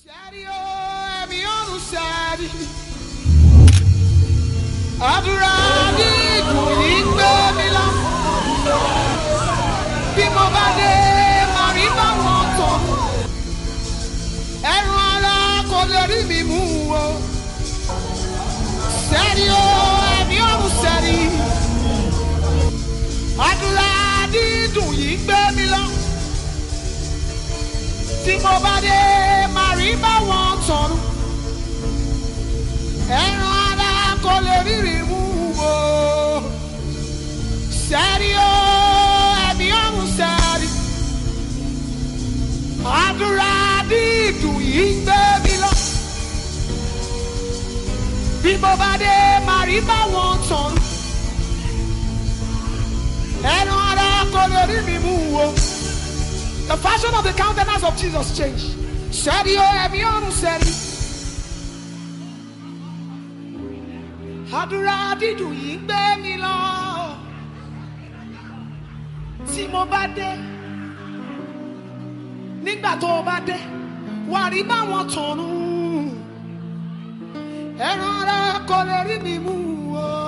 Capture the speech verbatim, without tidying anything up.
Sẹ́rí o, ẹ̀mí ọ̀run sẹ́rí. Àdúrà ní ìdùn yìí gbé mi lọ. Bí mo bá dé, màá rí báwọn tọ̀. Ẹ̀rùn ara kò lè rí mi mú o. Sẹ́rí o, ẹ̀mí ọ̀run sẹ́rí. Àdúrà ní ìdùn yìí gbé mi lọ. Tí mo bá dé, màá rí báwọn tọ̀run. Ẹran ara kò lè rírì mú o. Sẹ́rí o, ẹ̀mí ọ̀run sẹ́rí. Àdúrà dídùn yìí gbé mi lọ. Bí mo bá dé, màá rí báwọn tọ̀run. Ẹran ara kò lè rírì mú o. The fashion of the countenance of Jesus changed. Sẹ́rí o, ẹ̀mí ọ̀run sẹ́rí. Àdúrà dídùn yìí ń gbé mi lọ. Tí mo bá dé, nígbà tó o bá dé, wà rí báwọn tọ̀run. Ẹran ara kò lè rí mi mú o.